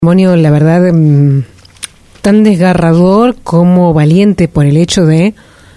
Testimonio, la verdad, tan desgarrador como valiente por el hecho de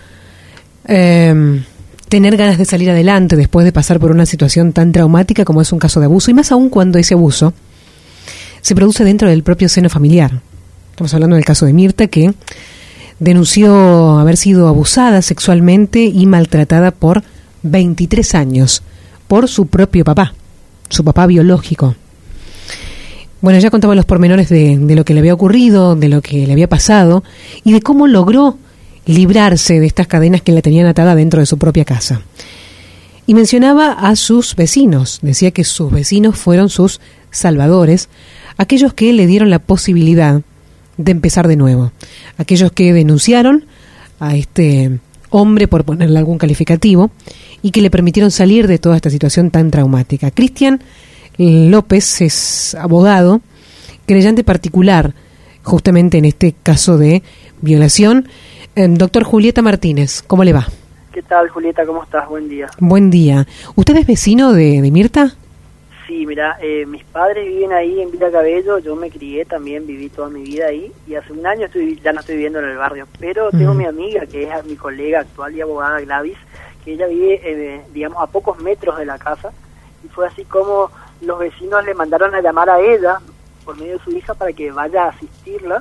tener ganas de salir adelante después de pasar por una situación tan traumática como es un caso de abuso, y más aún cuando ese abuso se produce dentro del propio seno familiar. Estamos hablando del caso de Mirta, que denunció haber sido abusada sexualmente y maltratada por 23 años por su propio papá, su papá biológico. Bueno, ya contaba los pormenores de lo que le había ocurrido, de lo que le había pasado y de cómo logró librarse de estas cadenas que la tenían atada dentro de su propia casa. Y mencionaba a sus vecinos, decía que sus vecinos fueron sus salvadores, aquellos que le dieron la posibilidad de empezar de nuevo, aquellos que denunciaron a este hombre, por ponerle algún calificativo, y que le permitieron salir de toda esta situación tan traumática. Cristian López es abogado, creyente particular justamente en este caso de violación. Doctor Julieta Martínez, ¿cómo le va? ¿Qué tal, Julieta? ¿Cómo estás? Buen día. Buen día. ¿Usted es vecino de Mirta? Sí, mira, mis padres viven ahí en Villa Cabello, yo me crié también, viví toda mi vida ahí, y hace un año ya no estoy viviendo en el barrio, pero tengo mi amiga, que es mi colega actual y abogada, Gladys, que ella vive, digamos, a pocos metros de la casa, y fue así como los vecinos le mandaron a llamar a ella por medio de su hija para que vaya a asistirla,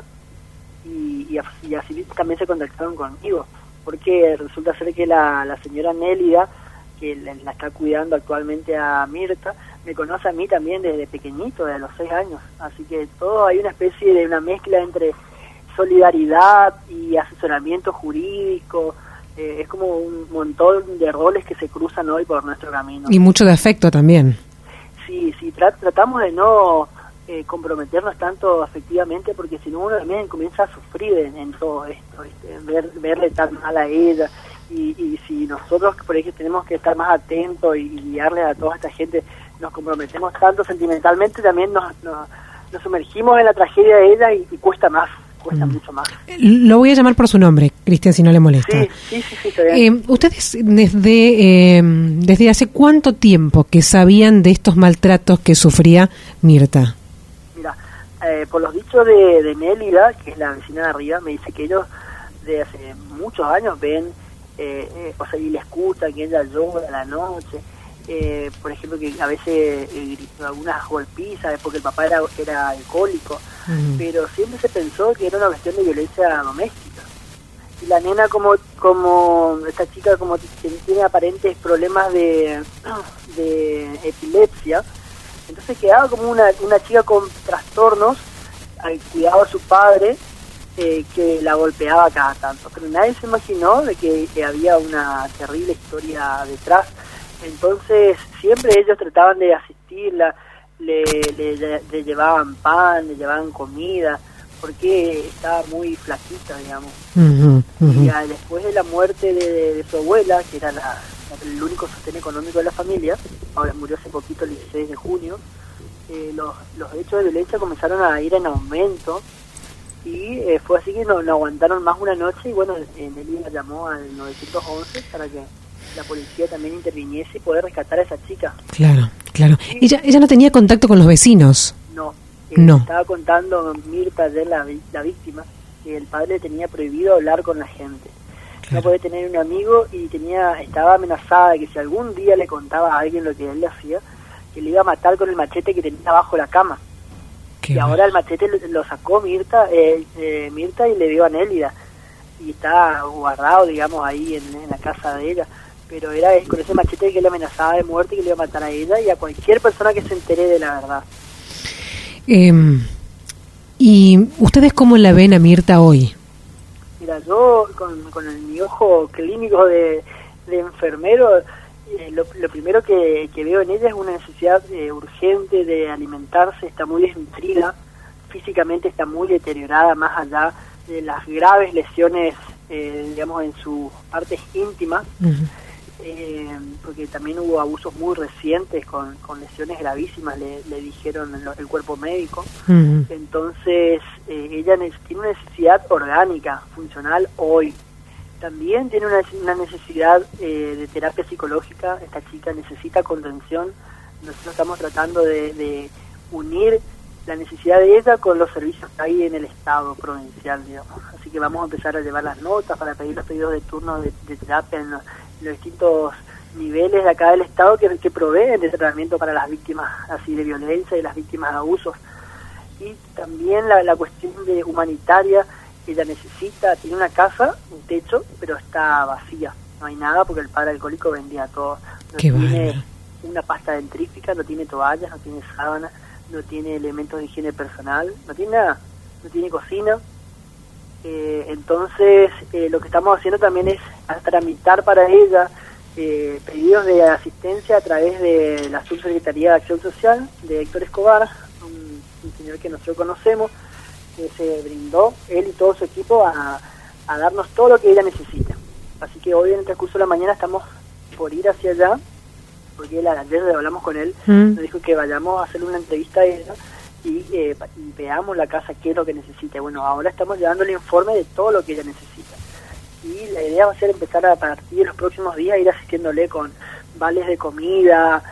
y así también se contactaron conmigo, porque resulta ser que la señora Nélida, que la está cuidando actualmente a Mirta, me conoce a mí también desde pequeñito, desde los 6 años, así que todo hay una especie de una mezcla entre solidaridad y asesoramiento jurídico. Es como un montón de roles que se cruzan hoy por nuestro camino. Y mucho de afecto también. Sí, tratamos de no comprometernos tanto afectivamente, porque si no uno también comienza a sufrir en todo esto, verle tan mal a ella, y si nosotros por ahí tenemos que estar más atentos y guiarle a toda esta gente, nos comprometemos tanto sentimentalmente, también nos sumergimos en la tragedia de ella y cuesta más. Cuesta mucho más. Lo voy a llamar por su nombre, Cristian, si no le molesta. Sí, está bien. ¿Ustedes desde hace cuánto tiempo que sabían de estos maltratos que sufría Mirta? Mira, por los dichos de Nélida, que es la vecina de arriba, me dice que ellos de hace muchos años ven, y le escuchan que ella llora a la noche, por ejemplo, que a veces algunas golpizas porque el papá era alcohólico, pero siempre se pensó que era una cuestión de violencia doméstica. Y la nena, como esta chica, como tiene aparentes problemas de epilepsia, entonces quedaba como una chica con trastornos al cuidado de su padre, que la golpeaba cada tanto. Pero nadie se imaginó de que había una terrible historia detrás. Entonces siempre ellos trataban de asistirla, le llevaban pan, le llevaban comida, porque estaba muy flaquita, digamos. Y después de la muerte de su abuela, que era el único sostén económico de la familia, ahora murió hace poquito, el 16 de junio, los hechos de violencia comenzaron a ir en aumento, y fue así que no aguantaron más una noche, y bueno, Nelly llamó al 911 para que la policía también interviniese y poder rescatar a esa chica. Claro. Sí. Ella no tenía contacto con los vecinos. No. Estaba contando Mirta ayer, la víctima, que el padre tenía prohibido hablar con la gente. Claro. No podía tener un amigo, y estaba amenazada de que si algún día le contaba a alguien lo que él le hacía, que le iba a matar con el machete que tenía bajo la cama. Y ahora el machete lo sacó Mirta y le dio a Nélida, y está guardado, digamos, ahí en la casa de ella. Pero era con ese machete que le amenazaba de muerte, que le iba a matar a ella y a cualquier persona que se entere de la verdad. ¿Y ustedes cómo la ven a Mirta hoy? Mira, yo con mi ojo clínico de enfermero, lo primero que veo en ella es una necesidad urgente de alimentarse. Está muy desnutrida, físicamente está muy deteriorada, más allá de las graves lesiones, digamos, en sus partes íntimas. Porque también hubo abusos muy recientes con lesiones gravísimas, le dijeron el cuerpo médico. Entonces ella tiene una necesidad orgánica, funcional hoy. También tiene una necesidad de terapia psicológica. Esta chica necesita contención. Nosotros estamos tratando de unir la necesidad de ella con los servicios que hay en el Estado provincial, digamos. Así que vamos a empezar a llevar las notas para pedir los pedidos de turno de terapia en los distintos niveles de acá del Estado que proveen de tratamiento para las víctimas así de violencia y las víctimas de abusos. Y también la cuestión de humanitaria, ella tiene una casa, un techo, pero está vacía, no hay nada porque el padre alcohólico vendía todo. No tiene una pasta dentrífica, no tiene toallas, no tiene sábanas, no tiene elementos de higiene personal, no tiene nada, no tiene cocina. Entonces lo que estamos haciendo también es tramitar para ella pedidos de asistencia a través de la Subsecretaría de Acción Social de Héctor Escobar, un señor que nosotros conocemos, que se brindó, él y todo su equipo, a darnos todo lo que ella necesita. Así que hoy en el transcurso de la mañana estamos por ir hacia allá, porque ayer hablamos con él, nos dijo que vayamos a hacerle una entrevista a ella y veamos la casa, qué es lo que necesita. Bueno, ahora estamos llevando el informe de todo lo que ella necesita. Y la idea va a ser empezar a partir de los próximos días, ir asistiéndole con vales de comida,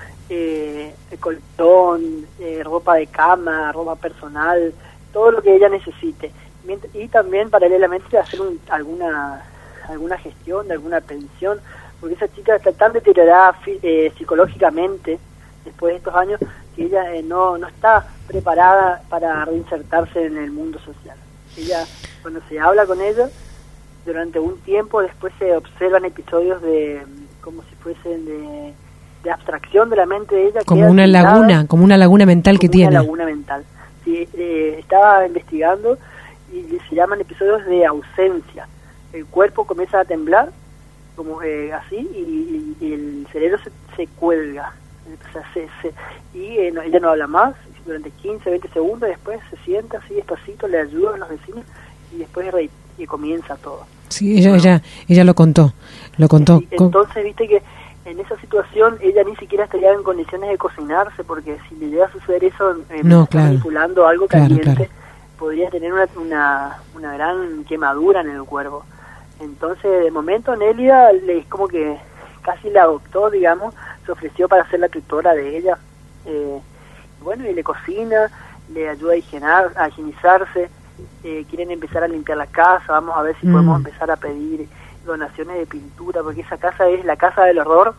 colchón, ropa de cama, ropa personal, todo lo que ella necesite. Y también paralelamente hacer alguna gestión de alguna pensión, porque esa chica está tan deteriorada psicológicamente después de estos años que ella no está preparada para reinsertarse en el mundo social. Ella, cuando se habla con ella durante un tiempo, después se observan episodios de como si fuesen de abstracción de la mente de ella, como una laguna mental que tiene. Una laguna mental. Sí, estaba investigando y se llaman episodios de ausencia. El cuerpo comienza a temblar como así y el cerebro se cuelga, o sea, ella no habla más durante 15, 20 segundos, después se sienta así despacito, le ayudan los vecinos y después comienza todo. Sí, ella lo contó. Sí, entonces viste que en esa situación ella ni siquiera estaría en condiciones de cocinarse, porque si le llega a suceder eso, manipulando algo caliente, podría tener una gran quemadura en el cuerpo. Entonces, de momento, Nélida es como que casi la adoptó, digamos, se ofreció para ser la tutora de ella. Bueno, y le cocina, le ayuda a higienizarse, quieren empezar a limpiar la casa, vamos a ver si podemos empezar a pedir donaciones de pintura, porque esa casa es la casa del horror.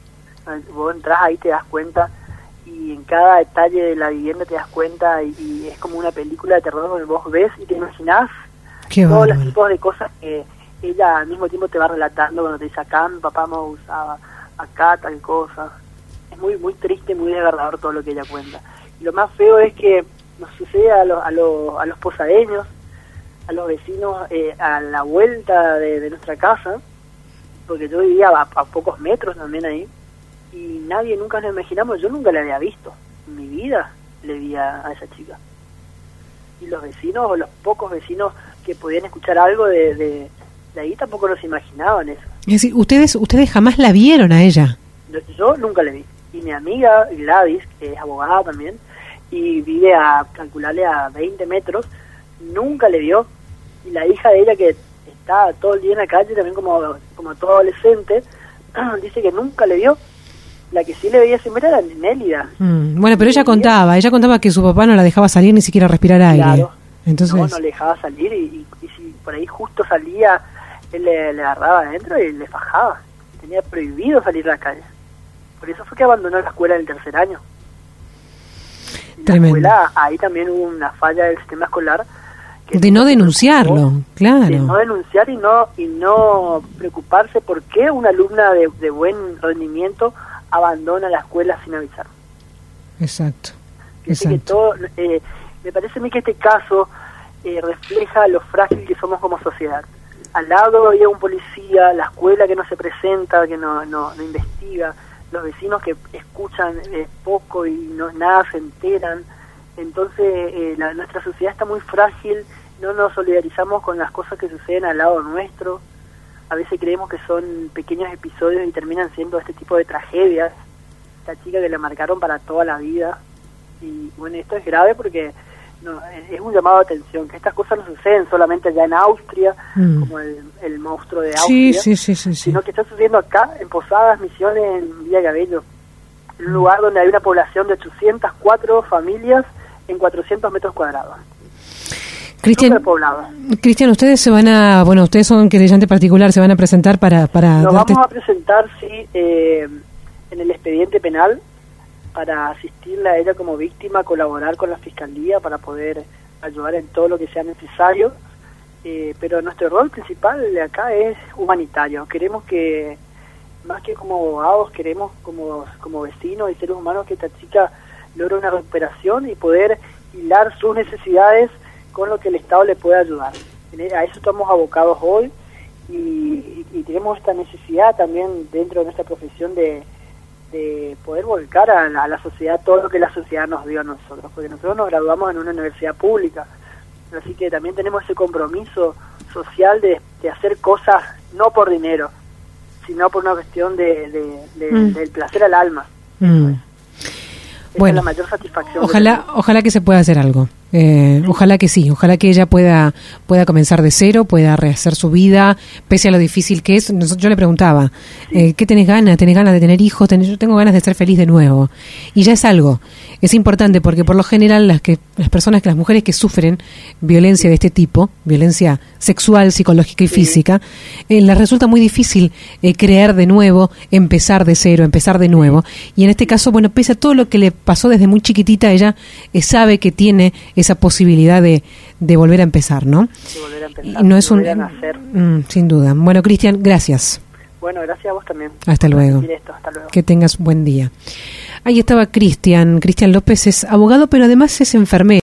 Vos entras ahí, te das cuenta, y en cada detalle de la vivienda te das cuenta, y es como una película de terror donde vos ves y te imaginás todos los tipos de cosas que ella al mismo tiempo te va relatando cuando te dice: acá mi papá me usaba, acá tal cosa. Es muy muy triste, muy desgarrador todo lo que ella cuenta. Y lo más feo es que nos sucede a los posadeños, a los vecinos, a la vuelta de nuestra casa, porque yo vivía a pocos metros también ahí, y nadie nunca nos imaginamos, yo nunca la había visto, en mi vida le vi a esa chica. Y los vecinos, o los pocos vecinos que podían escuchar algo de ahí, tampoco nos imaginaban eso. Es decir, ustedes jamás la vieron a ella. Yo nunca la vi. Y mi amiga Gladys, que es abogada también, y vive calcularle a 20 metros, nunca le vio. Y la hija de ella, que está todo el día en la calle, también como todo adolescente, dice que nunca le vio. La que sí le veía siempre era Nélida. Bueno, pero ella contaba que su papá no la dejaba salir ni siquiera respirar aire. Claro. Entonces no le dejaba salir, y si por ahí justo salía, él le agarraba adentro y le fajaba. Tenía prohibido salir a la calle. Por eso fue que abandonó la escuela en el tercer año. En la escuela, ahí también hubo una falla del sistema escolar. De no denunciarlo, claro. De no denunciar y no preocuparse por qué una alumna de buen rendimiento abandona la escuela sin avisar. Exacto. Que todo, me parece a mí que este caso refleja lo frágil que somos como sociedad. Al lado había un policía, la escuela que no se presenta, que no investiga, los vecinos que escuchan poco y nada se enteran. Entonces nuestra sociedad está muy frágil, no nos solidarizamos con las cosas que suceden al lado nuestro. A veces creemos que son pequeños episodios y terminan siendo este tipo de tragedias. Esta chica que le marcaron para toda la vida. Y bueno, esto es grave porque es un llamado de atención, que estas cosas no suceden solamente allá en Austria, como el monstruo de Austria, sí. sino que está sucediendo acá, en Posadas Misiones, en Villa Cabello, un lugar donde hay una población de 804 familias en 400 metros cuadrados. Cristian, ustedes ustedes son querellante particular, se van a presentar para Nos vamos a presentar, sí, en el expediente penal para asistirla a ella como víctima, colaborar con la Fiscalía para poder ayudar en todo lo que sea necesario, pero nuestro rol principal de acá es humanitario. Queremos que, más que como abogados, queremos como vecinos y seres humanos que esta chica logre una recuperación y poder hilar sus necesidades con lo que el Estado le puede ayudar. A eso estamos abocados hoy y tenemos esta necesidad también dentro de nuestra profesión de poder volcar a la sociedad todo lo que la sociedad nos dio a nosotros, porque nosotros nos graduamos en una universidad pública, así que también tenemos ese compromiso social de hacer cosas no por dinero, sino por una cuestión del placer al alma. Esa es la mayor satisfacción. Ojalá que se pueda hacer algo. Ojalá que sí, ojalá que ella pueda comenzar de cero, pueda rehacer su vida, pese a lo difícil que es. Yo le preguntaba, ¿qué tenés ganas? ¿Tenés ganas de tener hijos? Yo tengo ganas de ser feliz de nuevo. Y ya es algo, es importante porque por lo general las mujeres que sufren violencia de este tipo, violencia sexual, psicológica y física, les resulta muy difícil creer de nuevo, empezar de cero, empezar de nuevo. Y en este caso, pese a todo lo que le pasó desde muy chiquitita, ella sabe que tiene esa posibilidad de volver a empezar, ¿no? De volver a empezar, no es volver a nacer. Sin duda. Bueno, Cristian, gracias. Bueno, gracias a vos también. Hasta luego. Hasta luego. Que tengas buen día. Ahí estaba Cristian López, es abogado, pero además es enfermero.